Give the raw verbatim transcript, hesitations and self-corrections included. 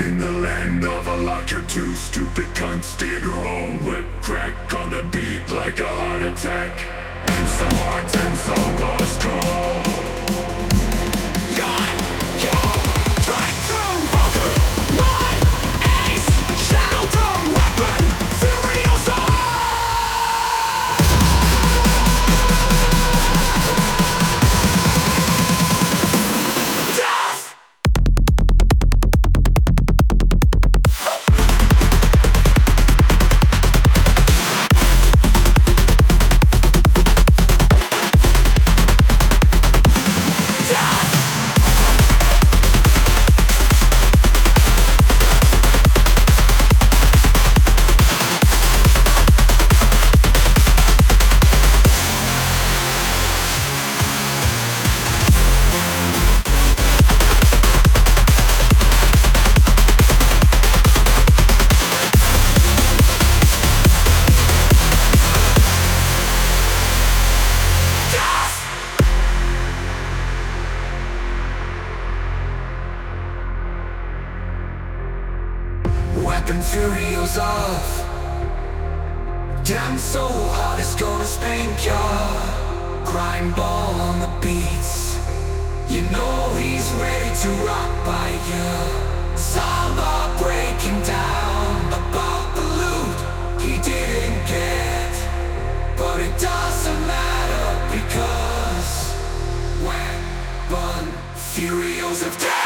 In the land of a lot, you're too stupid cunts. Stay at your home with crack on the beat like a heart attack. And some hearts and some lost call. God, you're trying to conquer my ace. Shadow drum weapon, Furiosa. Weapon Furios off. Damn so hard it's gonna spank ya. Grind ball on the beats. You know he's ready to rock by ya. Samba breaking down about the loot he didn't get. But it doesn't matter because Weapon Furios have